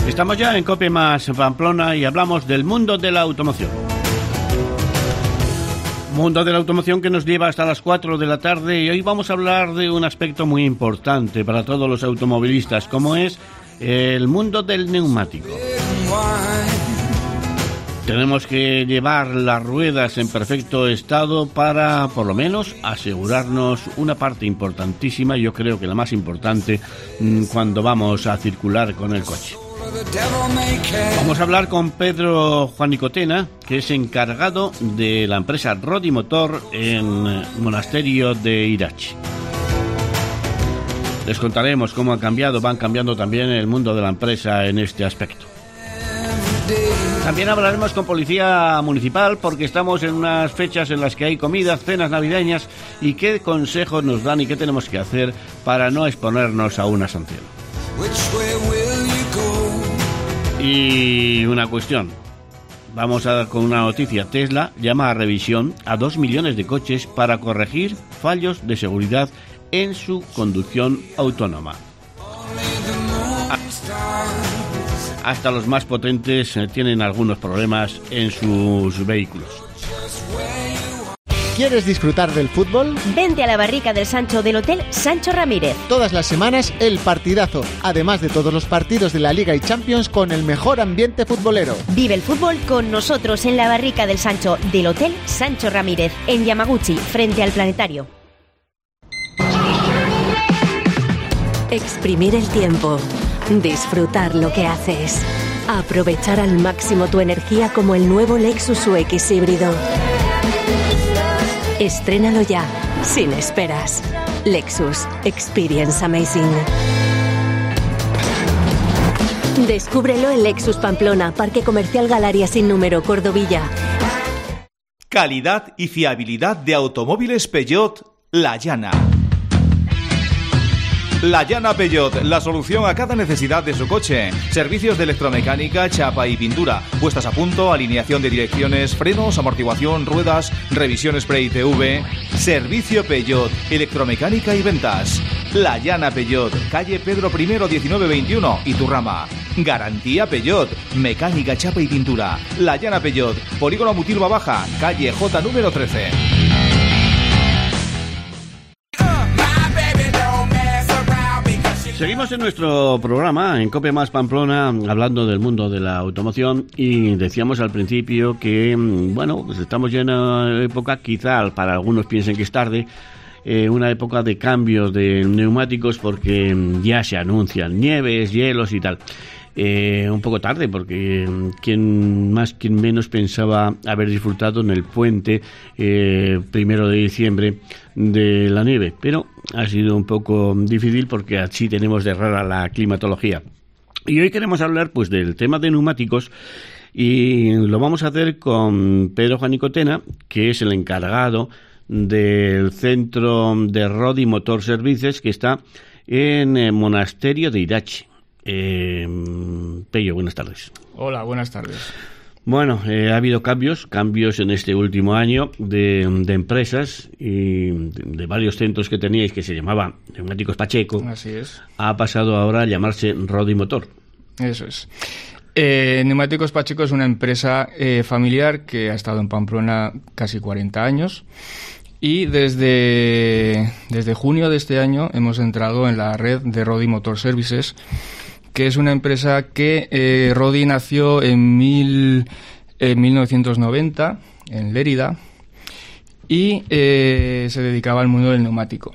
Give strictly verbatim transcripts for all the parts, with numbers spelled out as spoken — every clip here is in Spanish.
Estamos ya en Cope Más Pamplona y hablamos del mundo de la automoción. Mundo de la automoción que nos lleva hasta las cuatro de la tarde, y hoy vamos a hablar de un aspecto muy importante para todos los automovilistas, como es el mundo del neumático. Tenemos que llevar las ruedas en perfecto estado para, por lo menos, asegurarnos una parte importantísima, yo creo que la más importante, cuando vamos a circular con el coche. Vamos a hablar con Pedro Juanicotena, que es encargado de la empresa Rodi Motor en Monasterio de Irache. Les contaremos cómo ha cambiado, van cambiando también el mundo de la empresa en este aspecto. También hablaremos con Policía Municipal, porque estamos en unas fechas en las que hay comidas, cenas navideñas, y qué consejos nos dan y qué tenemos que hacer para no exponernos a una sanción. Y una cuestión, vamos a dar con una noticia. Tesla llama a revisión a dos millones de coches para corregir fallos de seguridad en su conducción autónoma. Hasta los más potentes tienen algunos problemas en sus vehículos. ¿Quieres disfrutar del fútbol? Vente a la barrica del Sancho del Hotel Sancho Ramírez. Todas las semanas el partidazo, además de todos los partidos de la Liga y Champions con el mejor ambiente futbolero. Vive el fútbol con nosotros en la barrica del Sancho del Hotel Sancho Ramírez, en Yamaguchi, frente al Planetario. Exprimir el tiempo, disfrutar lo que haces, aprovechar al máximo tu energía como el nuevo Lexus U X híbrido. Estrénalo ya, sin esperas. Lexus Experience Amazing. Descúbrelo en Lexus Pamplona, Parque Comercial Galaria sin número, Cordovilla. Calidad y fiabilidad de automóviles Peugeot La Llana. La Llana Peugeot, la solución a cada necesidad de su coche. Servicios de electromecánica, chapa y pintura, puestas a punto, alineación de direcciones, frenos, amortiguación, ruedas, revisión spray I T V. Servicio Peugeot, electromecánica y ventas. La Llana Peugeot, calle Pedro I, diecinueve veintiuno, Iturrama. Garantía Peugeot, mecánica, chapa y pintura. La Llana Peugeot, Polígono Mutilva Baja, calle J número trece. Seguimos en nuestro programa, en Cope Más Pamplona, hablando del mundo de la automoción, y decíamos al principio que, bueno, pues estamos ya en una época, quizá para algunos piensen que es tarde, eh, una época de cambios de neumáticos, porque ya se anuncian nieves, hielos y tal. Eh, un poco tarde, porque quien más, quien menos pensaba haber disfrutado en el puente eh, primero de diciembre de la nieve, pero ha sido un poco difícil porque así tenemos de rara la climatología. Y hoy queremos hablar pues del tema de neumáticos, y lo vamos a hacer con Pedro Juanicotena, que es el encargado del centro de Rodi Motor Services, que está en el Monasterio de Irache. Eh, Pello, buenas tardes. Hola, buenas tardes. Bueno, eh, ha habido cambios, cambios en este último año de, de empresas y de, de varios centros que teníais, que se llamaba Neumáticos Pacheco. Así es. Ha pasado ahora a llamarse Rodi Motor. Eso es. Eh, Neumáticos Pacheco es una empresa eh, familiar que ha estado en Pamplona casi cuarenta años. Y desde, desde junio de este año hemos entrado en la red de Rodi Motor Services, que es una empresa que eh, Rodi nació en, mil, en mil novecientos noventa en Lérida, y eh, se dedicaba al mundo del neumático.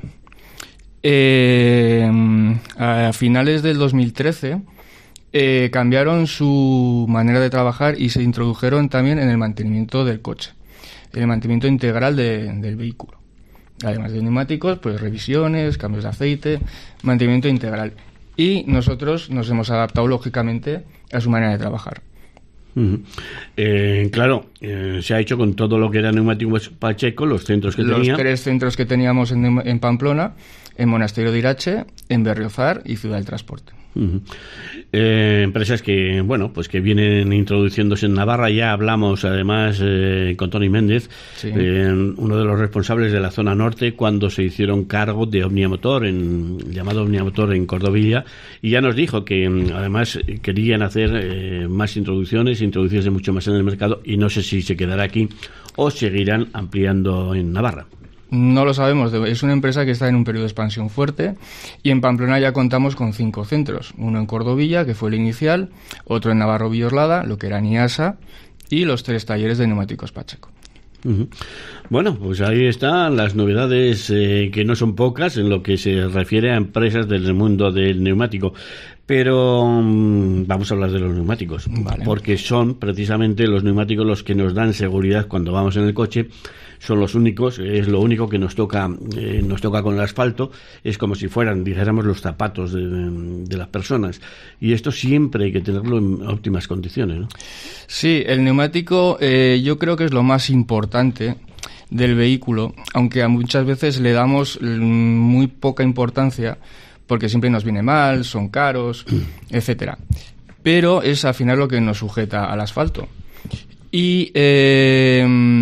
Eh, a finales del dos mil trece eh, cambiaron su manera de trabajar y se introdujeron también en el mantenimiento del coche, en el mantenimiento integral de, del vehículo. Además de neumáticos, pues revisiones, cambios de aceite, mantenimiento integral. Y nosotros nos hemos adaptado lógicamente a su manera de trabajar. Uh-huh. Eh, claro, eh, se ha hecho con todo lo que era Neumáticos Pacheco, los centros que los tenía. Los tres centros que teníamos en, en Pamplona, en Monasterio de Irache, en Berriozar y Ciudad del Transporte. Uh-huh. Eh, empresas que, bueno, pues que vienen introduciéndose en Navarra. Ya hablamos además eh, con Tony Méndez, sí. eh, uno de los responsables de la zona norte, cuando se hicieron cargo de Omniamotor, en, llamado Omniamotor en Cordovilla, y ya nos dijo que además querían hacer eh, más introducciones, introducirse mucho más en el mercado, y no sé si se quedará aquí o seguirán ampliando en Navarra. No lo sabemos, es una empresa que está en un periodo de expansión fuerte, y en Pamplona ya contamos con cinco centros, uno en Cordovilla, que fue el inicial, otro en Navarro Villorlada, lo que era Niasa, y los tres talleres de Neumáticos Pacheco. Uh-huh. Bueno, pues ahí están las novedades, eh, que no son pocas en lo que se refiere a empresas del mundo del neumático. Pero um, vamos a hablar de los neumáticos, vale. Porque son precisamente los neumáticos los que nos dan seguridad cuando vamos en el coche. Son los únicos, es lo único que nos toca eh, nos toca con el asfalto. Es como si fueran, dijéramos, los zapatos de, de, de las personas. Y esto siempre hay que tenerlo en óptimas condiciones, ¿no? Sí, el neumático eh, yo creo que es lo más importante del vehículo, aunque a muchas veces le damos muy poca importancia, porque siempre nos viene mal, son caros, etcétera. Pero es al final lo que nos sujeta al asfalto. Y eh,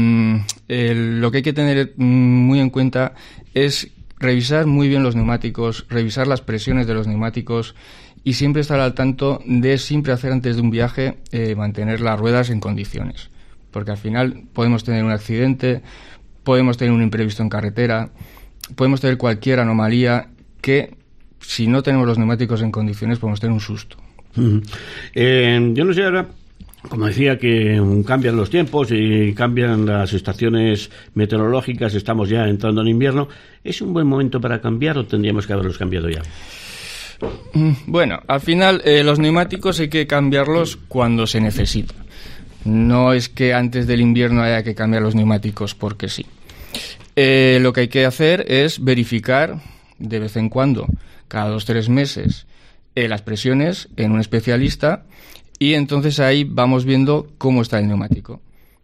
el, lo que hay que tener muy en cuenta es revisar muy bien los neumáticos, revisar las presiones de los neumáticos y siempre estar al tanto de siempre hacer antes de un viaje, eh, mantener las ruedas en condiciones. Porque al final podemos tener un accidente, podemos tener un imprevisto en carretera, podemos tener cualquier anomalía que, si no tenemos los neumáticos en condiciones, podemos tener un susto. Uh-huh. Eh, yo no sé ahora, como decía, que cambian los tiempos y cambian las estaciones meteorológicas, estamos ya entrando en invierno. ¿Es un buen momento para cambiar o tendríamos que haberlos cambiado ya? Bueno, al final eh, los neumáticos hay que cambiarlos cuando se necesita. No es que antes del invierno haya que cambiar los neumáticos porque sí. Eh, lo que hay que hacer es verificar de vez en cuando, cada dos o tres meses, eh, las presiones en un especialista. Y entonces ahí vamos viendo cómo está el neumático.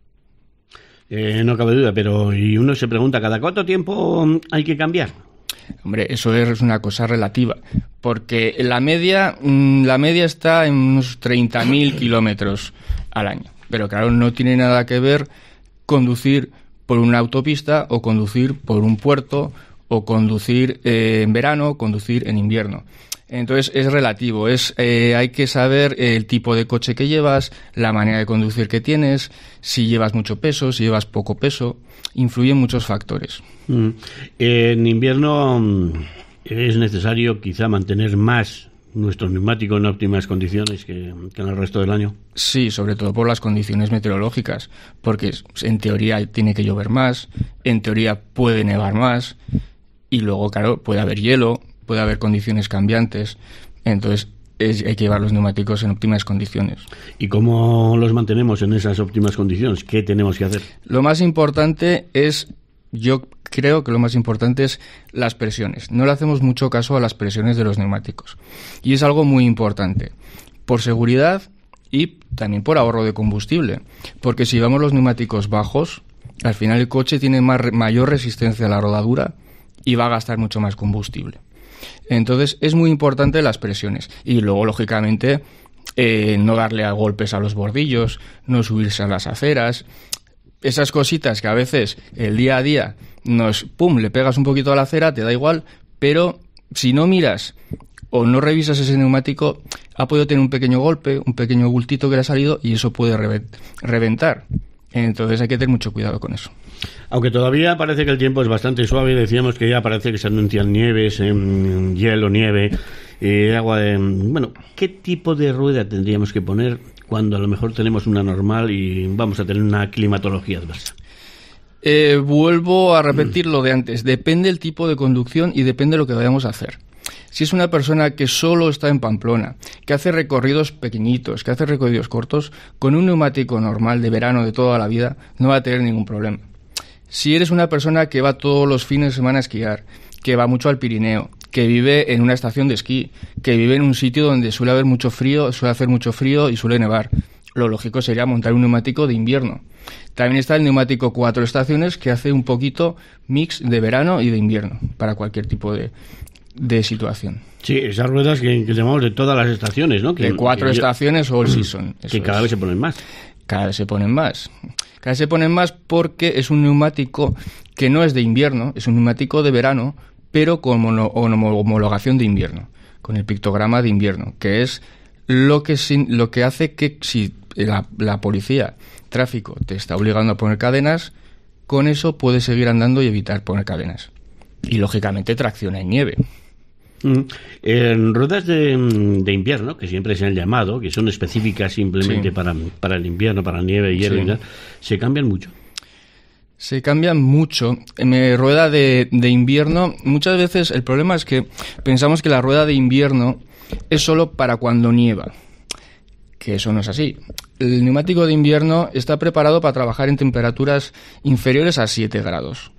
Eh, no cabe duda, pero y uno se pregunta, ¿cada cuánto tiempo hay que cambiar? Hombre, eso es una cosa relativa, porque la media, la media está en unos treinta mil kilómetros al año. Pero claro, no tiene nada que ver conducir por una autopista o conducir por un puerto o conducir eh, en verano o conducir en invierno. Entonces es relativo, es eh, hay que saber el tipo de coche que llevas, la manera de conducir que tienes, si llevas mucho peso, si llevas poco peso, influyen muchos factores. Mm. En invierno es necesario quizá mantener más nuestros neumáticos en óptimas condiciones que, que en el resto del año. Sí, sobre todo por las condiciones meteorológicas, porque en teoría tiene que llover más, en teoría puede nevar más y luego, claro, puede haber hielo, puede haber condiciones cambiantes, entonces es, hay que llevar los neumáticos en óptimas condiciones. ¿Y cómo los mantenemos en esas óptimas condiciones? ¿Qué tenemos que hacer? Lo más importante es, yo creo que lo más importante es las presiones. No le hacemos mucho caso a las presiones de los neumáticos. Y es algo muy importante, por seguridad y también por ahorro de combustible. Porque si llevamos los neumáticos bajos, al final el coche tiene más, mayor resistencia a la rodadura y va a gastar mucho más combustible. Entonces es muy importante las presiones y luego lógicamente eh, no darle a golpes a los bordillos, no subirse a las aceras, esas cositas que a veces el día a día nos pum le pegas un poquito a la acera, te da igual, pero si no miras o no revisas ese neumático ha podido tener un pequeño golpe, un pequeño bultito que le ha salido y eso puede reventar. Entonces hay que tener mucho cuidado con eso. Aunque todavía parece que el tiempo es bastante suave, decíamos que ya parece que se anuncian nieves, eh, hielo, nieve, eh, agua de... Bueno, ¿qué tipo de rueda tendríamos que poner cuando a lo mejor tenemos una normal y vamos a tener una climatología adversa? Eh, vuelvo a repetir lo de antes. Depende el tipo de conducción y depende de lo que vayamos a hacer. Si es una persona que solo está en Pamplona, que hace recorridos pequeñitos, que hace recorridos cortos, con un neumático normal de verano de toda la vida, no va a tener ningún problema. Si eres una persona que va todos los fines de semana a esquiar, que va mucho al Pirineo, que vive en una estación de esquí, que vive en un sitio donde suele haber mucho frío, suele hacer mucho frío y suele nevar, lo lógico sería montar un neumático de invierno. También está el neumático cuatro estaciones, que hace un poquito mix de verano y de invierno para cualquier tipo de, de situación. Sí, esas ruedas que, que llamamos de todas las estaciones, ¿no? Que, de cuatro que estaciones yo, all season. Que cada es. vez se ponen más. Cada vez se ponen más. Cada vez se ponen más porque es un neumático que no es de invierno, es un neumático de verano, pero con mono, homologación de invierno, con el pictograma de invierno, que es lo que, lo que hace que si la, la policía, tráfico, te está obligando a poner cadenas, con eso puedes seguir andando y evitar poner cadenas. Y lógicamente tracciona en nieve. Mm. En ruedas de, de invierno, que siempre se han llamado, que son específicas simplemente sí. para, para el invierno, para nieve, hielo sí. y tal, ¿se cambian mucho? Se cambian mucho. En mi rueda de, de invierno, muchas veces el problema es que pensamos que la rueda de invierno es solo para cuando nieva, que eso no es así. El neumático de invierno está preparado para trabajar en temperaturas inferiores a siete grados.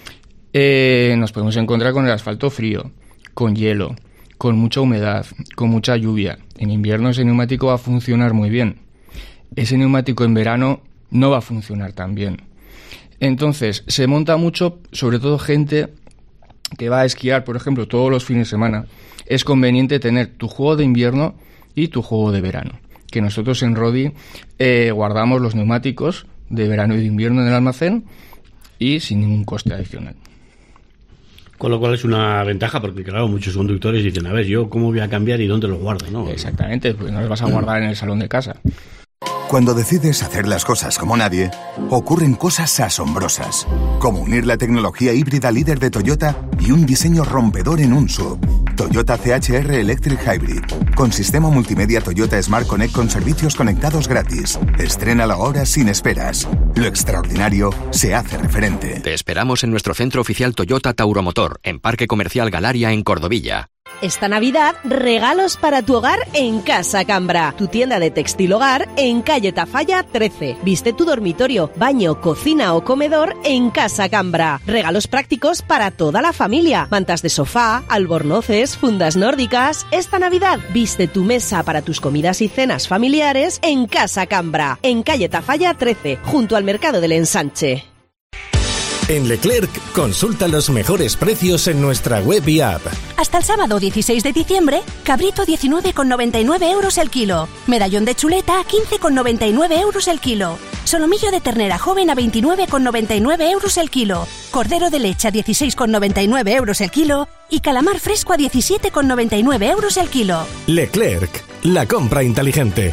Eh, nos podemos encontrar con el asfalto frío, con hielo, con mucha humedad, con mucha lluvia. En invierno ese neumático va a funcionar muy bien. Ese neumático en verano no va a funcionar tan bien. Entonces, se monta mucho, sobre todo gente que va a esquiar, por ejemplo, todos los fines de semana. Es conveniente tener tu juego de invierno y tu juego de verano. Que nosotros en Rodi eh, guardamos los neumáticos de verano y de invierno en el almacén y sin ningún coste adicional. Con lo cual es una ventaja, porque claro, muchos conductores dicen, a ver, ¿yo cómo voy a cambiar y dónde los guardo? ¿No? Exactamente, pues no los vas a guardar en el salón de casa. Cuando decides hacer las cosas como nadie, ocurren cosas asombrosas, como unir la tecnología híbrida líder de Toyota y un diseño rompedor en un S U V. Toyota C H R Electric Hybrid, con sistema multimedia Toyota Smart Connect con servicios conectados gratis. Estrénalo ahora sin esperas. Lo extraordinario se hace referente. Te esperamos en nuestro centro oficial Toyota Tauromotor, en Parque Comercial Galaria, en Cordovilla. Esta Navidad, regalos para tu hogar en Casa Cambra, tu tienda de textil hogar en calle Tafalla trece. Viste tu dormitorio, baño, cocina o comedor en Casa Cambra. Regalos prácticos para toda la familia. Mantas de sofá, albornoces, fundas nórdicas. Esta Navidad, viste tu mesa para tus comidas y cenas familiares en Casa Cambra, en calle Tafalla trece, junto al Mercado del Ensanche. En Leclerc, consulta los mejores precios en nuestra web y app. Hasta el sábado dieciséis de diciembre, cabrito diecinueve con noventa y nueve euros el kilo. Medallón de chuleta quince con noventa y nueve euros el kilo. Solomillo de ternera joven a veintinueve con noventa y nueve euros el kilo. Cordero de leche a dieciséis con noventa y nueve euros el kilo. Y calamar fresco a diecisiete con noventa y nueve euros el kilo. Leclerc, la compra inteligente.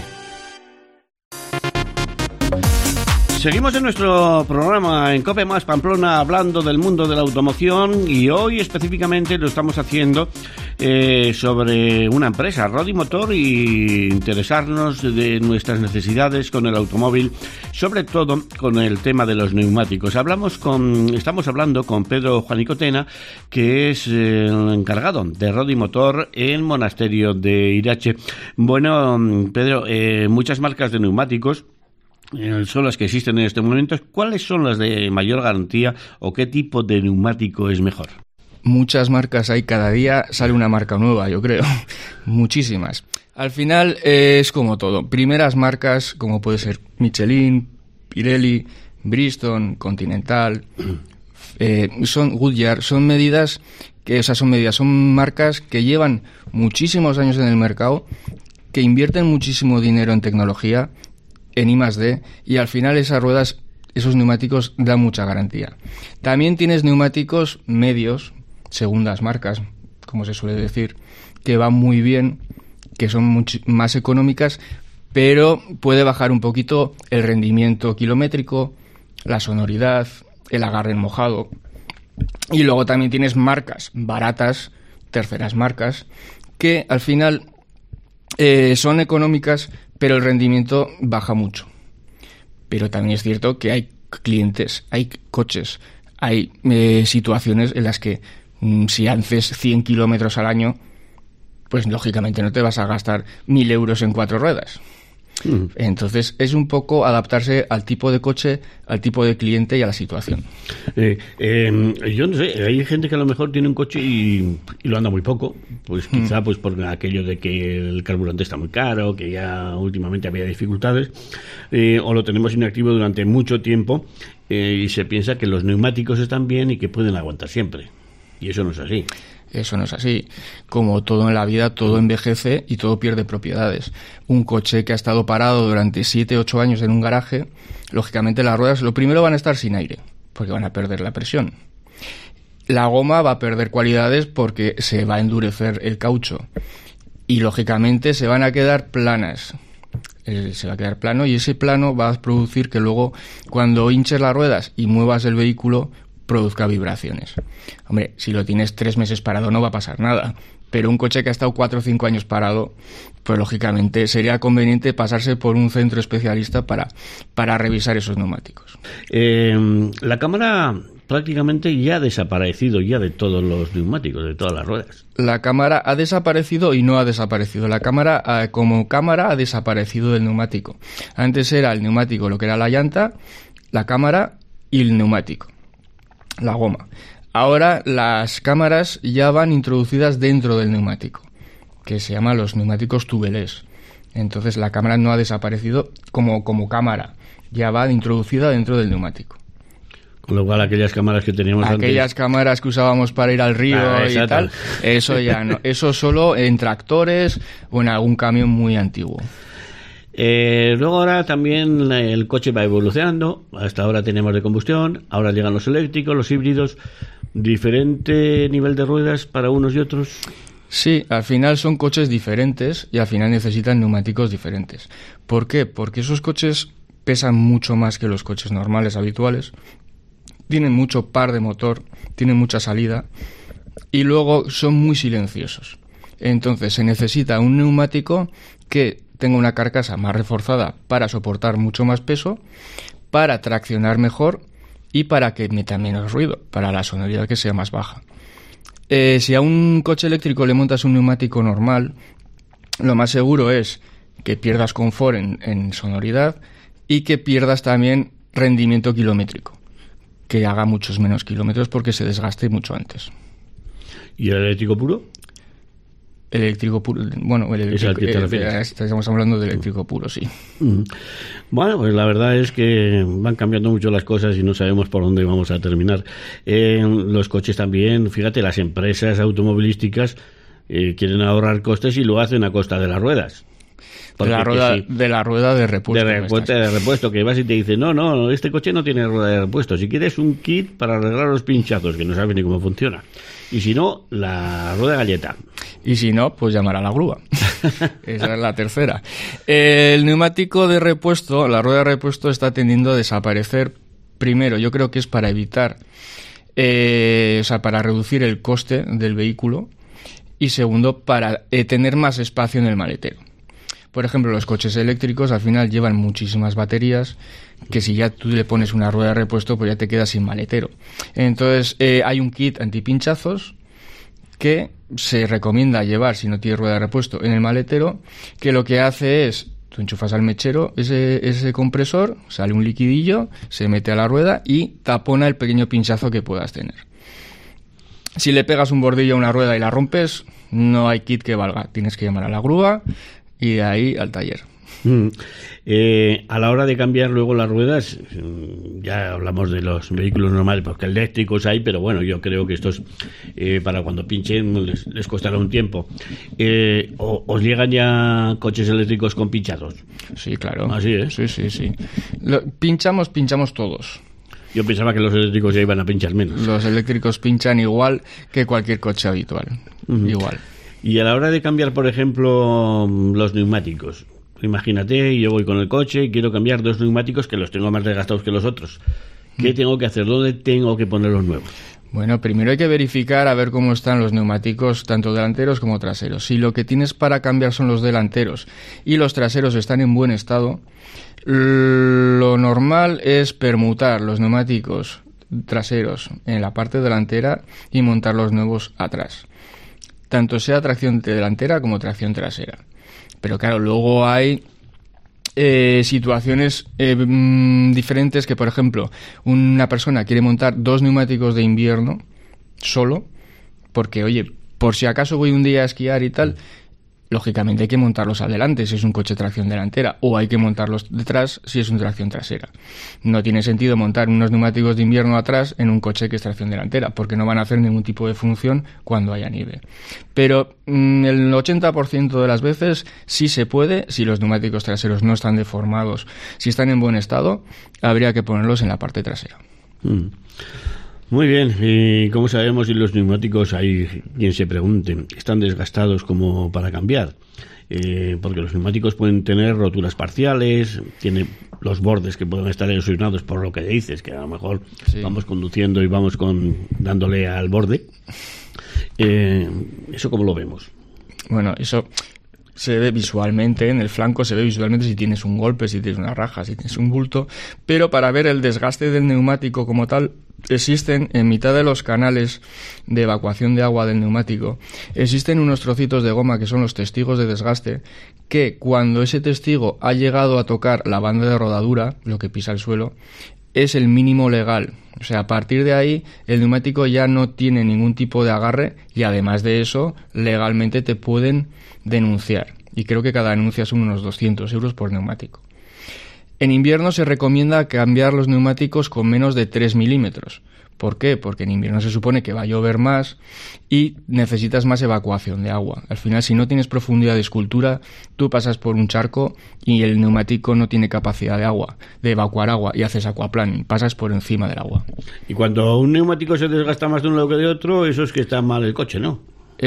Seguimos en nuestro programa en COPE Más Pamplona hablando del mundo de la automoción y hoy específicamente lo estamos haciendo eh, sobre una empresa, Rodi Motor, y interesarnos de nuestras necesidades con el automóvil, sobre todo con el tema de los neumáticos. Hablamos con, estamos hablando con Pedro Juanicotena, que es eh, el encargado de Rodi Motor en Monasterio de Irache. Bueno, Pedro, eh, muchas marcas de neumáticos son las que existen en este momento. ¿Cuáles son las de mayor garantía o qué tipo de neumático es mejor? Muchas marcas hay, cada día sale una marca nueva, yo creo. Muchísimas. Al final eh, es como todo. Primeras marcas como puede ser Michelin, Pirelli, Bridgestone, Continental, eh, son Goodyear, son medidas que, o sea, son medidas, son marcas que llevan muchísimos años en el mercado, que invierten muchísimo dinero en tecnología, en I más D, y al final esas ruedas, esos neumáticos dan mucha garantía. También tienes neumáticos medios, segundas marcas, como se suele decir, que van muy bien, que son much- más económicas, pero puede bajar un poquito el rendimiento kilométrico, la sonoridad, el agarre en mojado. Y luego también tienes marcas baratas, terceras marcas, que al final eh, son económicas, pero el rendimiento baja mucho. Pero también es cierto que hay clientes, hay coches, hay eh, situaciones en las que mm, si haces cien kilómetros al año, pues lógicamente no te vas a gastar mil euros en cuatro ruedas. Mm. Entonces es un poco adaptarse al tipo de coche, al tipo de cliente y a la situación. Eh, eh, yo no sé, hay gente que a lo mejor tiene un coche y, y lo anda muy poco, pues quizá mm. pues por aquello de que el carburante está muy caro, que ya últimamente había dificultades, eh, o lo tenemos inactivo durante mucho tiempo eh, y se piensa que los neumáticos están bien y que pueden aguantar siempre. Y eso no es así. Eso no es así. Como todo en la vida, todo envejece y todo pierde propiedades. Un coche que ha estado parado durante siete, ocho años en un garaje, lógicamente las ruedas lo primero van a estar sin aire, porque van a perder la presión. La goma va a perder cualidades porque se va a endurecer el caucho. Y lógicamente se van a quedar planas. Se va a quedar plano y ese plano va a producir que luego, cuando hinches las ruedas y muevas el vehículo, produzca vibraciones. Hombre, si lo tienes tres meses parado no va a pasar nada, pero un coche que ha estado cuatro o cinco años parado, pues lógicamente sería conveniente pasarse por un centro especialista para, para revisar esos neumáticos. Eh, la cámara prácticamente ya ha desaparecido ya de todos los neumáticos, de todas las ruedas. La cámara ha desaparecido y no ha desaparecido. La cámara, eh, como cámara, ha desaparecido del neumático. Antes era el neumático lo que era la llanta, la cámara y el neumático, la goma. Ahora las cámaras ya van introducidas dentro del neumático, que se llaman los neumáticos tubeless. Entonces la cámara no ha desaparecido como, como cámara, ya va introducida dentro del neumático. Con lo cual aquellas cámaras que teníamos aquellas antes... Aquellas cámaras que usábamos para ir al río ah, y tal, eso ya no. Eso solo en tractores o en algún camión muy antiguo. Eh, luego ahora también el coche va evolucionando. Hasta ahora tenemos de combustión, ahora llegan los eléctricos, los híbridos. ¿Diferente nivel de ruedas para unos y otros? Sí, al final son coches diferentes y al final necesitan neumáticos diferentes. ¿Por qué? Porque esos coches pesan mucho más que los coches normales, habituales. Tienen mucho par de motor, tienen mucha salida y luego son muy silenciosos. Entonces se necesita un neumático que tenga una carcasa más reforzada para soportar mucho más peso, para traccionar mejor y para que meta menos ruido, para la sonoridad que sea más baja. Eh, si a un coche eléctrico le montas un neumático normal, lo más seguro es que pierdas confort en, en sonoridad y que pierdas también rendimiento kilométrico, que haga muchos menos kilómetros porque se desgaste mucho antes. ¿Y el eléctrico puro? El eléctrico puro, bueno, el eléctrico, eh, estamos hablando de eléctrico puro, sí. Mm. Bueno, pues la verdad es que van cambiando mucho las cosas y no sabemos por dónde vamos a terminar. Eh, los coches también, fíjate, las empresas automovilísticas eh, quieren ahorrar costes y lo hacen a costa de las ruedas. De la, rueda, sí, de la rueda de repuesto. De repuesto, de repuesto, que vas y te dicen, no, no, este coche no tiene rueda de repuesto. Si quieres un kit para arreglar los pinchazos, que no sabes ni cómo funciona. Y si no, la rueda galleta. Y si no, pues llamar a la grúa. Esa es la tercera. El neumático de repuesto, la rueda de repuesto está tendiendo a desaparecer. Primero, yo creo que es para evitar, eh, o sea, para reducir el coste del vehículo. Y segundo, para eh, tener más espacio en el maletero. Por ejemplo, los coches eléctricos al final llevan muchísimas baterías que si ya tú le pones una rueda de repuesto pues ya te quedas sin maletero. Entonces eh, hay un kit antipinchazos que se recomienda llevar si no tienes rueda de repuesto en el maletero, que lo que hace es, tú enchufas al mechero ese, ese compresor, sale un liquidillo, se mete a la rueda y tapona el pequeño pinchazo que puedas tener. Si le pegas un bordillo a una rueda y la rompes, no hay kit que valga, tienes que llamar a la grúa y de ahí al taller. Mm. Eh, a la hora de cambiar luego las ruedas, ya hablamos de los vehículos normales, porque eléctricos hay, pero bueno, yo creo que estos eh, para cuando pinchen les, les costará un tiempo. Eh, o, ¿Os llegan ya coches eléctricos con pinchados? Sí, claro. Así es. Sí, sí, sí. Lo, pinchamos, pinchamos todos. Yo pensaba que los eléctricos ya iban a pinchar menos. Los eléctricos pinchan igual que cualquier coche habitual. Uh-huh. Igual. Y a la hora de cambiar, por ejemplo, los neumáticos, imagínate, yo voy con el coche y quiero cambiar dos neumáticos que los tengo más desgastados que los otros. ¿Qué mm. tengo que hacer? ¿Dónde tengo que poner los nuevos? Bueno, primero hay que verificar a ver cómo están los neumáticos, tanto delanteros como traseros. Si lo que tienes para cambiar son los delanteros y los traseros están en buen estado, lo normal es permutar los neumáticos traseros en la parte delantera y montar los nuevos atrás. Tanto sea tracción delantera como tracción trasera. Pero claro, luego hay eh, situaciones eh, mm, diferentes que, por ejemplo, una persona quiere montar dos neumáticos de invierno solo, porque, oye, por si acaso voy un día a esquiar y tal, lógicamente hay que montarlos adelante si es un coche de tracción delantera, o hay que montarlos detrás si es un tracción trasera. No tiene sentido montar unos neumáticos de invierno atrás en un coche que es tracción delantera, porque no van a hacer ningún tipo de función cuando haya nieve. Pero mmm, el ochenta por ciento de las veces sí se puede, si los neumáticos traseros no están deformados, si están en buen estado, habría que ponerlos en la parte trasera. Mm. Muy bien, y como sabemos, si los neumáticos, hay quien se pregunte, están desgastados como para cambiar, eh, porque los neumáticos pueden tener roturas parciales, tiene los bordes que pueden estar erosionados por lo que dices, que a lo mejor sí. Vamos conduciendo y vamos con dándole al borde. Eh, ¿Eso cómo lo vemos? Bueno, eso se ve visualmente, en el flanco se ve visualmente si tienes un golpe, si tienes una raja, si tienes un bulto, pero para ver el desgaste del neumático como tal, existen en mitad de los canales de evacuación de agua del neumático, existen unos trocitos de goma que son los testigos de desgaste, que cuando ese testigo ha llegado a tocar la banda de rodadura, lo que pisa el suelo, es el mínimo legal. O sea, a partir de ahí el neumático ya no tiene ningún tipo de agarre y además de eso, legalmente te pueden denunciar. Y creo que cada denuncia son unos doscientos euros por neumático. En invierno se recomienda cambiar los neumáticos con menos de tres milímetros. ¿Por qué? Porque en invierno se supone que va a llover más y necesitas más evacuación de agua. Al final, si no tienes profundidad de escultura, tú pasas por un charco y el neumático no tiene capacidad de agua, de evacuar agua, y haces aquaplaning, pasas por encima del agua. Y cuando un neumático se desgasta más de un lado que de otro, eso es que está mal el coche, ¿no?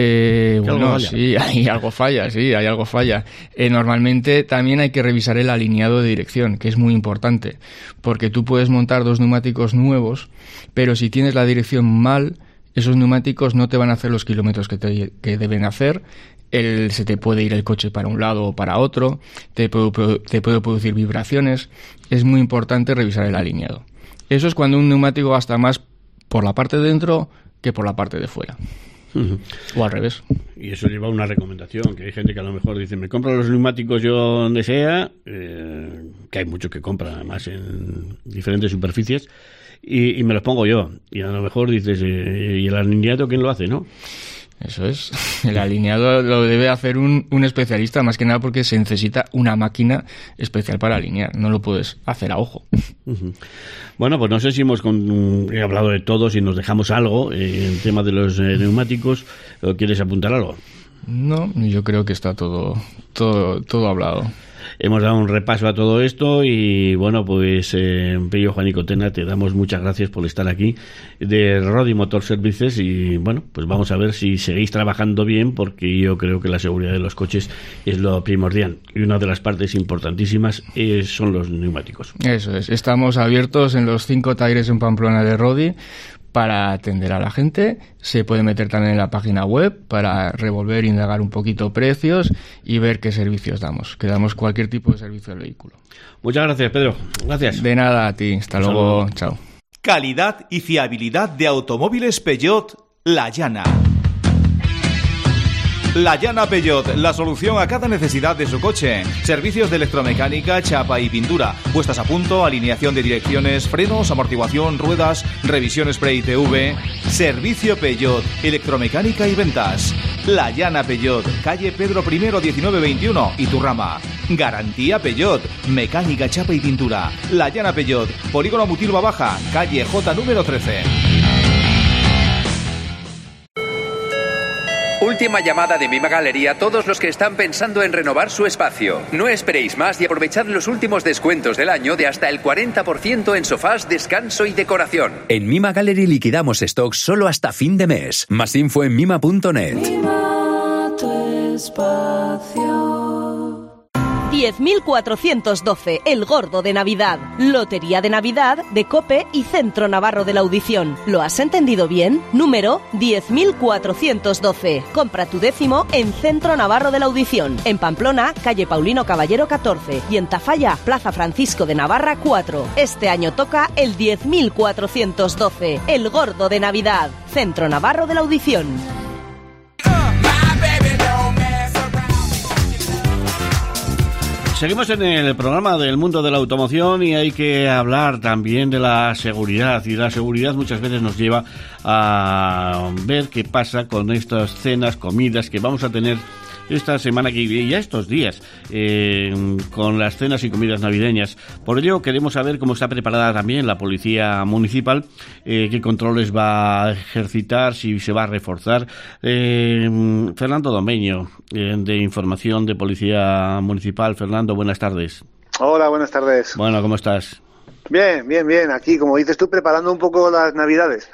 Eh, bueno, sí, hay algo falla, sí, hay algo falla. Eh, normalmente también hay que revisar el alineado de dirección, que es muy importante, porque tú puedes montar dos neumáticos nuevos, pero si tienes la dirección mal, esos neumáticos no te van a hacer los kilómetros que, te, que deben hacer. El, se te puede ir el coche para un lado o para otro, te puede, te puede producir vibraciones. Es muy importante revisar el alineado. Eso es cuando un neumático gasta más por la parte de dentro que por la parte de fuera. Uh-huh. O al revés. Y eso lleva a una recomendación, que hay gente que a lo mejor dice, me compro los neumáticos yo donde sea, eh, que hay muchos que compran además en diferentes superficies, y, y me los pongo yo. Y a lo mejor dices, eh, ¿y el alineado quién lo hace, no? Eso es. El alineado lo debe hacer un, un especialista, más que nada porque se necesita una máquina especial para alinear. No lo puedes hacer a ojo. Uh-huh. Bueno, pues no sé si hemos con, he hablado de todo, si nos dejamos algo eh, en tema de los eh, neumáticos, ¿o quieres apuntar algo? No, yo creo que está todo, todo, todo hablado. Hemos dado un repaso a todo esto y bueno, pues eh, Pello, Juanico, Tena, te damos muchas gracias por estar aquí de Rodi Motor Services y bueno, pues vamos a ver si seguís trabajando bien, porque yo creo que la seguridad de los coches es lo primordial y una de las partes importantísimas es, son los neumáticos. Eso es, estamos abiertos en los cinco talleres en Pamplona de Rodi para atender a la gente. Se puede meter también en la página web para revolver, indagar un poquito precios y ver qué servicios damos, que damos cualquier tipo de servicio al vehículo. Muchas gracias, Pedro. Gracias. De nada, a ti. Hasta luego. Chao. Calidad y fiabilidad de automóviles Peugeot La Llana. La Llana Peugeot, la solución a cada necesidad de su coche. Servicios de electromecánica, chapa y pintura, puestas a punto, alineación de direcciones, frenos, amortiguación, ruedas, revisión Spray I T V. Servicio Peugeot, electromecánica y ventas. La Llana Peugeot, calle Pedro I, diecinueve veintiuno, Iturrama. Garantía Peugeot, mecánica, chapa y pintura. La Llana Peugeot, Polígono Mutilva Baja, calle J número trece. Última llamada de Mima Galería a todos los que están pensando en renovar su espacio. No esperéis más y aprovechad los últimos descuentos del año de hasta el cuarenta por ciento en sofás, descanso y decoración. En Mima Gallery liquidamos stocks solo hasta fin de mes. Más info en mima punto net. Mima tu espacio. diez mil cuatrocientos doce, el gordo de Navidad. Lotería de Navidad de COPE y Centro Navarro de la Audición. ¿Lo has entendido bien? Número diez mil cuatrocientos doce. Compra tu décimo en Centro Navarro de la Audición. En Pamplona, calle Paulino Caballero catorce. Y en Tafalla, Plaza Francisco de Navarra cuatro. Este año toca el diez mil cuatrocientos doce. El gordo de Navidad. Centro Navarro de la Audición. Seguimos en el programa del mundo de la automoción y hay que hablar también de la seguridad, y la seguridad muchas veces nos lleva a ver qué pasa con estas cenas, comidas que vamos a tener esta semana que viene y estos días eh, con las cenas y comidas navideñas. Por ello queremos saber cómo está preparada también la Policía Municipal, eh, qué controles va a ejercitar, si se va a reforzar. Eh, Fernando Domeño, eh, de Información de Policía Municipal. Fernando, buenas tardes. Hola, buenas tardes. Bueno, ¿cómo estás? Bien, bien, bien. Aquí, como dices tú, preparando un poco las Navidades.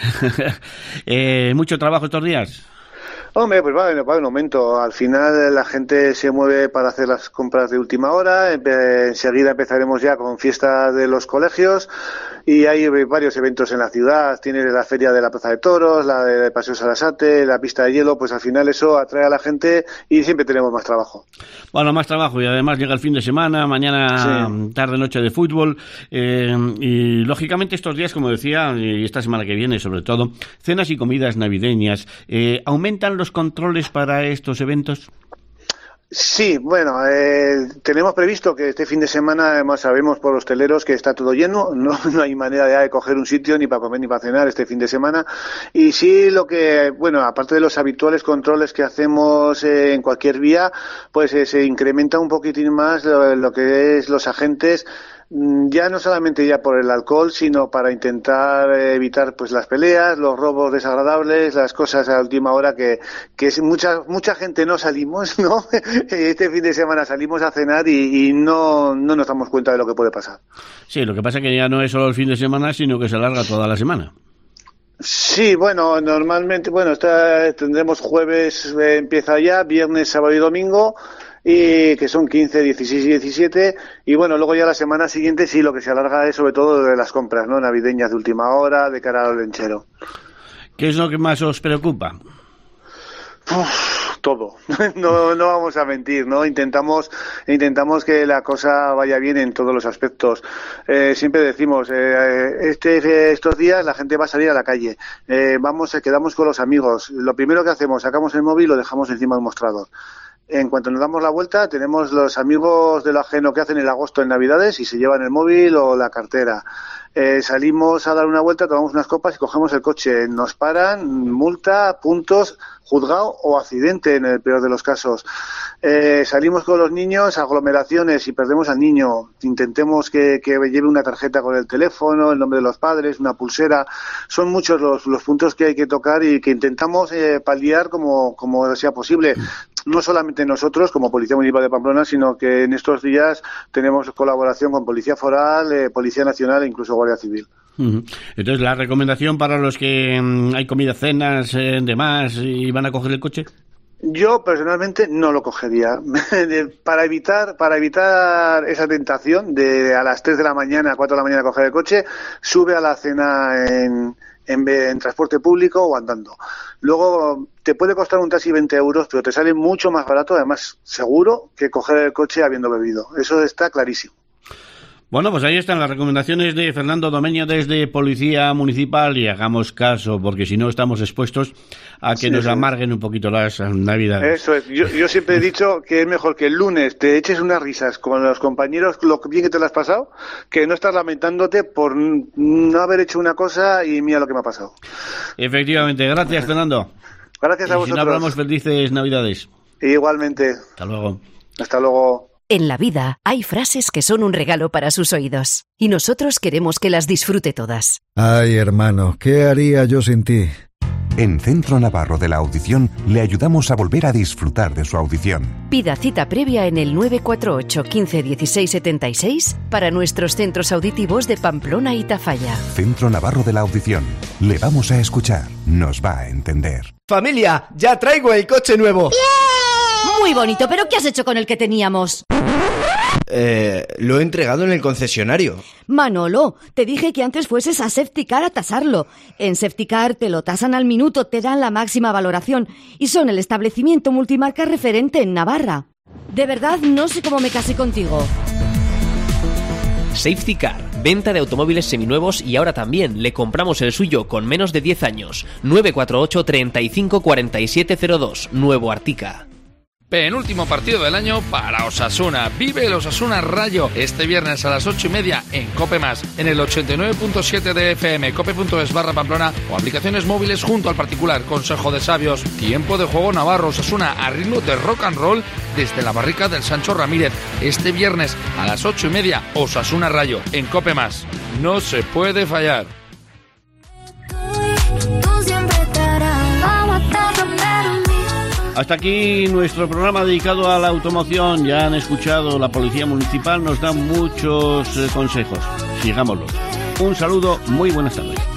eh, ¿Mucho trabajo estos días? Hombre, pues va, va en aumento. Al final la gente se mueve para hacer las compras de última hora. Enseguida empezaremos ya con fiestas de los colegios y hay varios eventos en la ciudad. Tienes la feria de la Plaza de Toros, la de Paseo Sarasate, la pista de hielo. Pues al final eso atrae a la gente y siempre tenemos más trabajo. Bueno, más trabajo y además llega el fin de semana, mañana sí. tarde, noche de fútbol eh, y lógicamente estos días, como decía, y esta semana que viene sobre todo, cenas y comidas navideñas. Eh, ¿Aumentan los controles para estos eventos? Sí, bueno, eh, tenemos previsto que este fin de semana, además sabemos por hosteleros que está todo lleno, no, no hay manera de coger un sitio ni para comer ni para cenar este fin de semana. Y sí, lo que, bueno, aparte de los habituales controles que hacemos eh, en cualquier vía, pues eh, se incrementa un poquitín más lo, lo que es los agentes, ya no solamente ya por el alcohol, sino para intentar evitar pues las peleas, los robos desagradables, las cosas a última hora que, que es mucha mucha gente no salimos, ¿no? Este fin de semana salimos a cenar y, y no, no nos damos cuenta de lo que puede pasar. Sí, lo que pasa es que ya no es solo el fin de semana, sino que se alarga toda la semana. Sí, bueno, normalmente, bueno, está, tendremos jueves, eh, empieza ya, viernes, sábado y domingo, y que son quince, dieciséis y diecisiete, y bueno, luego ya la semana siguiente sí lo que se alarga es sobre todo de las compras, ¿no? Navideñas de última hora, de cara al lenchero. ¿Qué es lo que más os preocupa? Uf, todo, no no vamos a mentir, ¿no? Intentamos intentamos que la cosa vaya bien en todos los aspectos. Eh, siempre decimos, eh, este estos días la gente va a salir a la calle, eh, vamos, quedamos con los amigos. Lo primero que hacemos, sacamos el móvil y lo dejamos encima del mostrador. En cuanto nos damos la vuelta, tenemos los amigos de lo ajeno que hacen el agosto en Navidades y se llevan el móvil o la cartera. Eh, salimos a dar una vuelta, tomamos unas copas y cogemos el coche. Nos paran, multa, puntos, juzgado o accidente en el peor de los casos. Eh, salimos con los niños, aglomeraciones y perdemos al niño. Intentemos que, que lleve una tarjeta con el teléfono, el nombre de los padres, una pulsera. Son muchos los, los puntos que hay que tocar y que intentamos eh, paliar como, como sea posible. No solamente nosotros como Policía Municipal de Pamplona, sino que en estos días tenemos colaboración con Policía Foral, eh, Policía Nacional e incluso Guardia Civil. Uh-huh. Entonces, ¿la recomendación para los que um, hay comida, cenas, eh, demás y van a coger el coche? Yo personalmente no lo cogería para evitar para evitar esa tentación de a las tres de la mañana, cuatro de la mañana coger el coche, sube a la cena en En, en transporte público o andando. Luego te puede costar un taxi veinte euros, pero te sale mucho más barato, además seguro, que coger el coche habiendo bebido. Eso está clarísimo. Bueno, pues ahí están las recomendaciones de Fernando Domeño desde Policía Municipal y hagamos caso, porque si no estamos expuestos a que sí, nos sí. amarguen un poquito las Navidades. Eso es. Yo, yo siempre he dicho que es mejor que el lunes te eches unas risas con los compañeros, lo bien que te lo has pasado, que no estar lamentándote por no haber hecho una cosa y mira lo que me ha pasado. Efectivamente. Gracias, Fernando. Gracias a y vosotros. Si no hablamos, felices Navidades. Igualmente. Hasta luego. Hasta luego. En la vida hay frases que son un regalo para sus oídos y nosotros queremos que las disfrute todas. Ay, hermano, ¿qué haría yo sin ti? En Centro Navarro de la Audición le ayudamos a volver a disfrutar de su audición. Pida cita previa en el nueve cuatro ocho, quince, dieciséis, setenta y seis para nuestros centros auditivos de Pamplona y Tafalla. Centro Navarro de la Audición. Le vamos a escuchar. Nos va a entender. ¡Familia! ¡Ya traigo el coche nuevo! ¡Bien! Muy bonito, pero ¿qué has hecho con el que teníamos? Eh, lo he entregado en el concesionario. Manolo, te dije que antes fueses a Safetycar a tasarlo. En Safetycar te lo tasan al minuto, te dan la máxima valoración y son el establecimiento multimarca referente en Navarra. De verdad, no sé cómo me casé contigo. Safetycar, venta de automóviles seminuevos y ahora también le compramos el suyo con menos de diez años. nueve cuatro ocho, treinta y cinco, cuarenta y siete cero dos, Nuevo Artica. Penúltimo partido del año para Osasuna. Vive el Osasuna Rayo este viernes a las ocho y media en Cope Más, en el ochenta y nueve punto siete de F M, cope.es barra Pamplona o aplicaciones móviles junto al particular. Consejo de sabios. Tiempo de juego navarro. Osasuna a ritmo de rock and roll desde la barrica del Sancho Ramírez. Este viernes a las ocho y media, Osasuna Rayo en Cope Más. No se puede fallar. Hasta aquí nuestro programa dedicado a la automoción. Ya han escuchado, la Policía Municipal nos da muchos eh, consejos. Sigámoslos. Un saludo, muy buenas tardes.